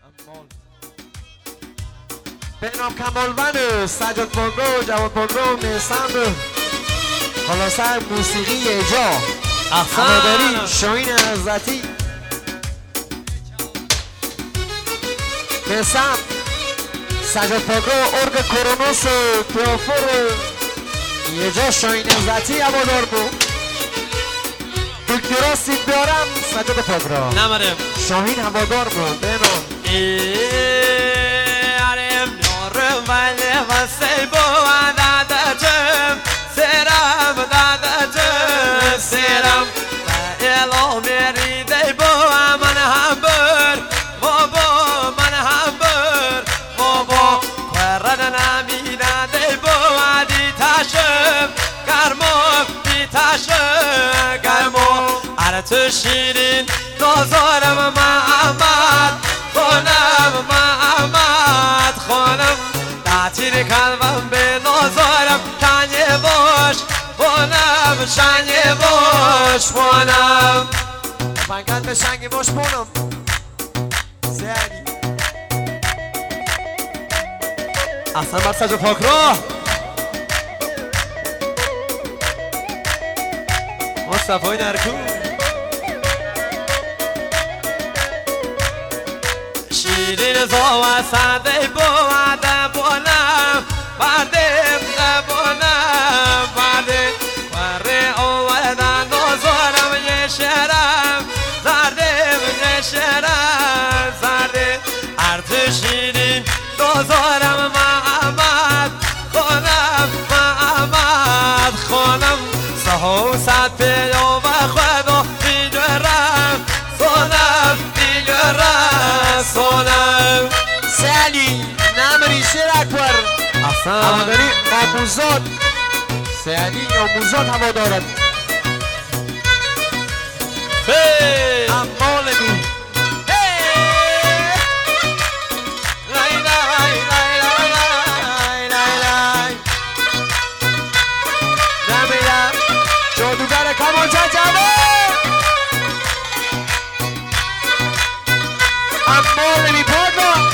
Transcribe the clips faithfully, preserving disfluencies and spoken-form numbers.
به نام کمالوند سجاد پاندو جواد پاندو میسند خلاصه موسیقی اجا هماداری شاهین عزتی میسند سجاد پاندو ارگ کرونوس پیافور اجا شاهین عزتی همادار بود دکترا سید بیارم سجاد پاندو نمرم شاهین همادار بود به نام ولی واسه با دادتم سرم دادتم سرم الو میریده با من هم بر بابا من هم بر بابا قرن نمیده با دی تاشم گرمو دی تاشم گرمو ارت شیرین نازارم محمد خونم محمد خونم تیر قلبم به نازارم کنی باش بونم شنگی باش بونم فنگل به شنگی باش بونم زیادی اصلا بر سجا پاک را مصطفی نرکو شیرین زوا ساده بوده بونم بردم بونم برده بره اومدن نازارم یه شرم زردم یه شرم زرده ارت شیرین نازارم محمد خونم محمد خونم سهو ست پیو و خدا بیدرم سونم بیدرم سونم سالی نمری شیر اکبر هماداری آموزاد سالی آموزاد هوا دارد امال می نمیرم جادوگر کمانچه جوان امال می پادا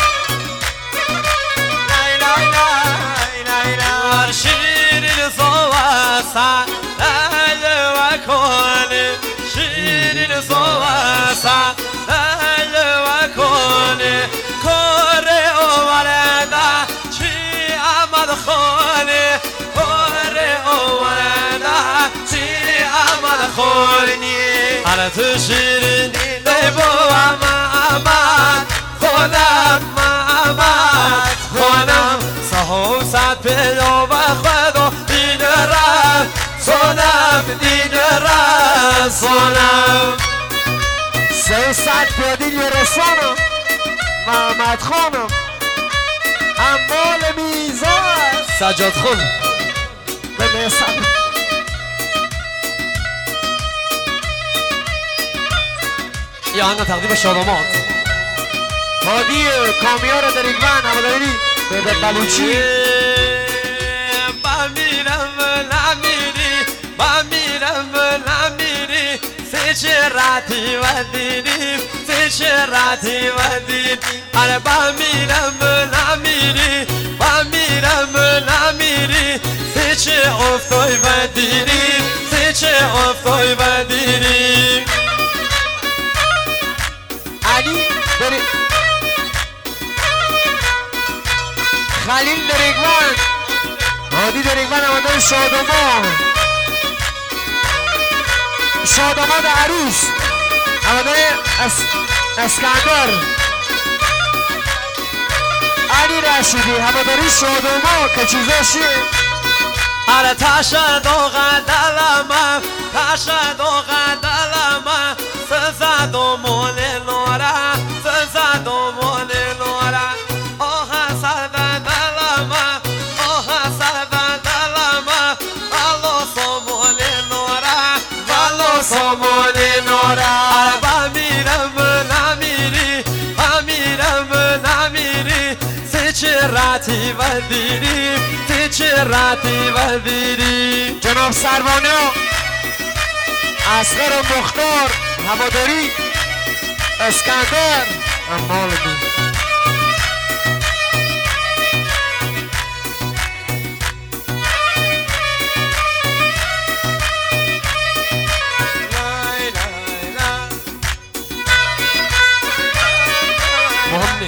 شیرین زواسا لالو کنه شیرین زواسا لالو کنه کره اومده چی آمد خانه کره اومده چی آمد خانه هر تو شیرین دیبو محمد خونم محمد خونم سهو ست پیو و خدا دیدرم سونم دیدرم سونم سه ست پیادین یه رسانم محمد خانم امال میزان سجاد خون به میسن یه آنگا تقدیم شادامات هادی کامیار دریگون همداری به بلوچی با میرم نمیری با میرم نمیری سه چراتی و دیدیم سه چراتی و دیدیم آره با میرم نمیری با میرم نمیری سه چه افتای و دیدیم سه چه افتای و دیدیم علی داری خلیل دریگون هادی دریگون همداری شادمان شادمان عروس همداری اس... اسکندر علی رشیدی همداری شادمان که چیزاشی آره تاشا دوغا دلما تاشا دوغا دلما سزا دو مول نورا سزا دو مول نورا اوها سادا دلما اوها سادا دلما والو سو مول نورا والو سو مول نورا آره با میرم نمیری با میرم نمیری سه چراتی و دیریم چه راتی و دیری جناب سروانه اصغر مختار هواداری اسکندر امال بود فهمني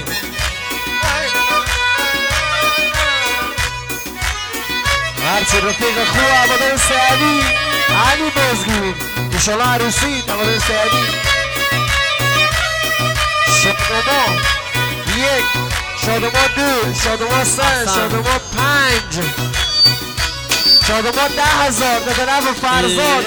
هرچی رفیق خوب عبادان سعدی علی بازگیر انشالله عروسی عبادان سعدی شادما یک شادما دو شادما سه شادما پنج شادما ده هزار به طرف فرزاد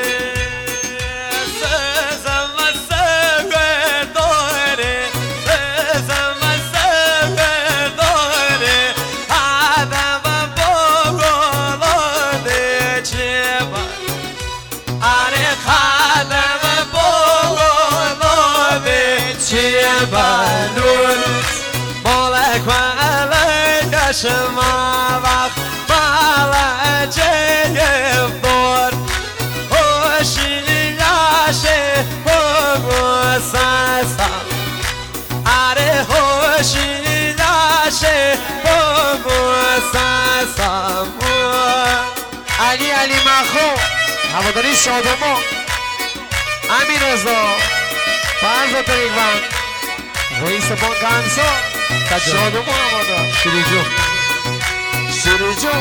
مالک و علیه شما وقت مالجه بار هوشیاشه بگو سستم اره هوشیاشه بگو سستم علی علی مخو هواداری شادما امیر رضا فرزاد ریوان رئیس بانک انصار شادما هوادار شیریجو شیریجو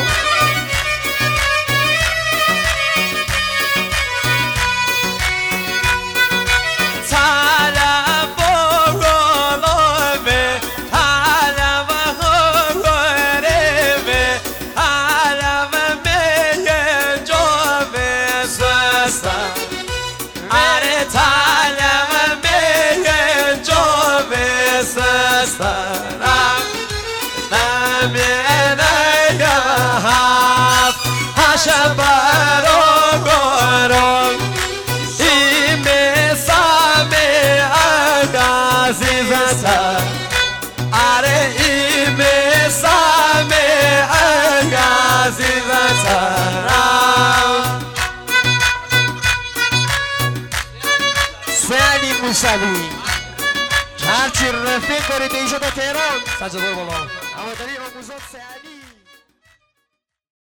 شبارو گورو ایمه سامه عزیزتا آره ایمه سامه عزیزتا سعدی موسوی هرچی رفیق دارید اینجا تا تهران سجاده بالا هواداری آموزاد سعدی